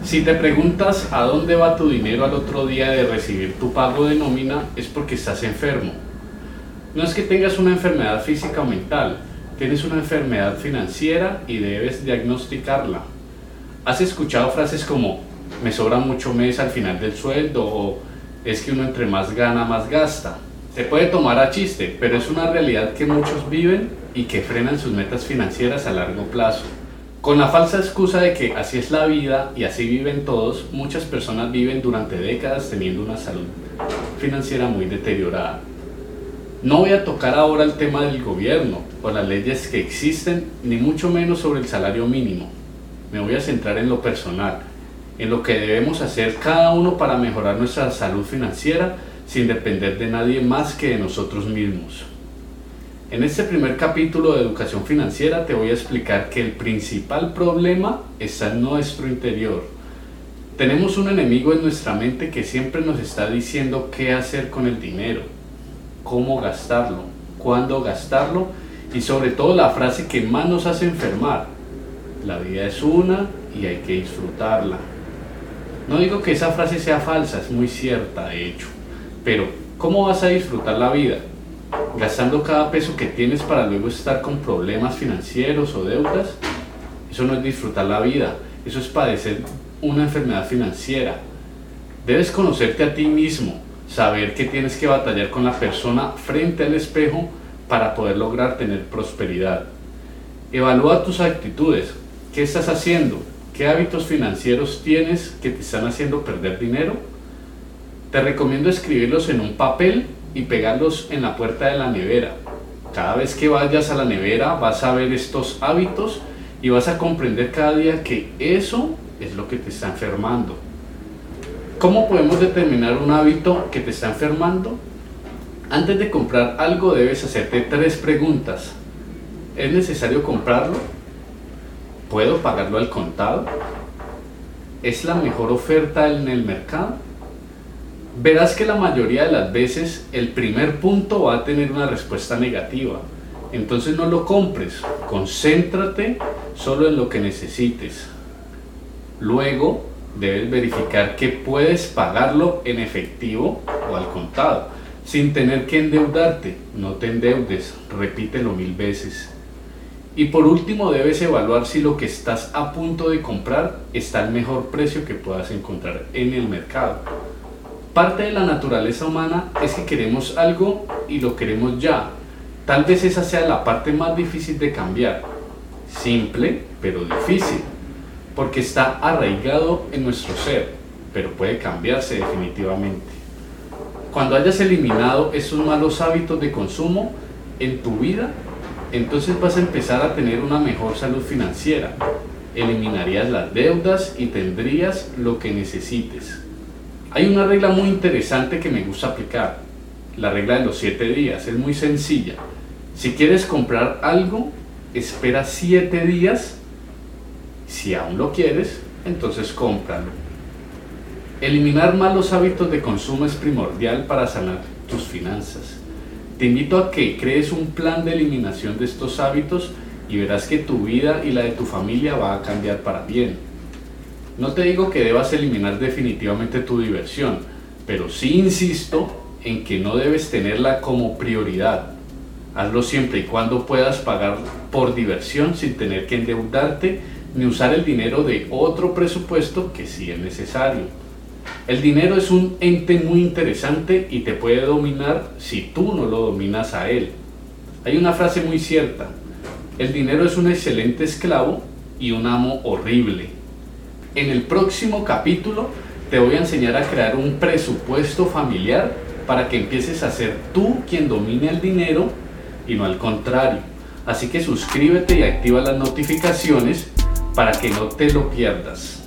Si te preguntas a dónde va tu dinero al otro día de recibir tu pago de nómina, es porque estás enfermo. No es que tengas una enfermedad física o mental, tienes una enfermedad financiera y debes diagnosticarla. ¿Has escuchado frases como me sobra mucho mes al final del sueldo o es que uno entre más gana más gasta? Se puede tomar a chiste, pero es una realidad que muchos viven y que frenan sus metas financieras a largo plazo. Con la falsa excusa de que así es la vida y así viven todos, muchas personas viven durante décadas teniendo una salud financiera muy deteriorada. No voy a tocar ahora el tema del gobierno o las leyes que existen, ni mucho menos sobre el salario mínimo. Me voy a centrar en lo personal, en lo que debemos hacer cada uno para mejorar nuestra salud financiera sin depender de nadie más que de nosotros mismos. En este primer capítulo de Educación Financiera te voy a explicar que el principal problema está en nuestro interior. Tenemos un enemigo en nuestra mente que siempre nos está diciendo qué hacer con el dinero, cómo gastarlo, cuándo gastarlo y sobre todo la frase que más nos hace enfermar: la vida es una y hay que disfrutarla. No digo que esa frase sea falsa, es muy cierta de hecho, pero ¿cómo vas a disfrutar la vida? ¿Gastando cada peso que tienes para luego estar con problemas financieros o deudas? Eso no es disfrutar la vida, eso es padecer una enfermedad financiera. Debes conocerte a ti mismo, saber que tienes que batallar con la persona frente al espejo para poder lograr tener prosperidad. Evalúa tus actitudes. ¿Qué estás haciendo? ¿Qué hábitos financieros tienes que te están haciendo perder dinero? Te recomiendo escribirlos en un papel y pegarlos en la puerta de la nevera. Cada vez que vayas a la nevera vas a ver estos hábitos y vas a comprender cada día que eso es lo que te está enfermando. ¿Cómo podemos determinar un hábito que te está enfermando? Antes de comprar algo debes hacerte 3 preguntas. ¿Es necesario comprarlo? ¿Puedo pagarlo al contado? ¿Es la mejor oferta en el mercado? Verás que la mayoría de las veces el primer punto va a tener una respuesta negativa. Entonces no lo compres, concéntrate solo en lo que necesites. Luego debes verificar que puedes pagarlo en efectivo o al contado, sin tener que endeudarte. No te endeudes, repítelo 1000 veces. Y por último debes evaluar si lo que estás a punto de comprar está al mejor precio que puedas encontrar en el mercado. Parte de la naturaleza humana es que queremos algo y lo queremos ya. Tal vez esa sea la parte más difícil de cambiar. Simple, pero difícil, porque está arraigado en nuestro ser, pero puede cambiarse definitivamente. Cuando hayas eliminado esos malos hábitos de consumo en tu vida, entonces vas a empezar a tener una mejor salud financiera. Eliminarías las deudas y tendrías lo que necesites. Hay una regla muy interesante que me gusta aplicar, la regla de los 7 días, es muy sencilla. Si quieres comprar algo, espera 7 días, si aún lo quieres, entonces cómpralo. Eliminar malos hábitos de consumo es primordial para sanar tus finanzas. Te invito a que crees un plan de eliminación de estos hábitos y verás que tu vida y la de tu familia va a cambiar para bien. No te digo que debas eliminar definitivamente tu diversión, pero sí insisto en que no debes tenerla como prioridad. Hazlo siempre y cuando puedas pagar por diversión sin tener que endeudarte ni usar el dinero de otro presupuesto que sí es necesario. El dinero es un ente muy interesante y te puede dominar si tú no lo dominas a él. Hay una frase muy cierta: el dinero es un excelente esclavo y un amo horrible. En el próximo capítulo te voy a enseñar a crear un presupuesto familiar para que empieces a ser tú quien domine el dinero y no al contrario. Así que suscríbete y activa las notificaciones para que no te lo pierdas.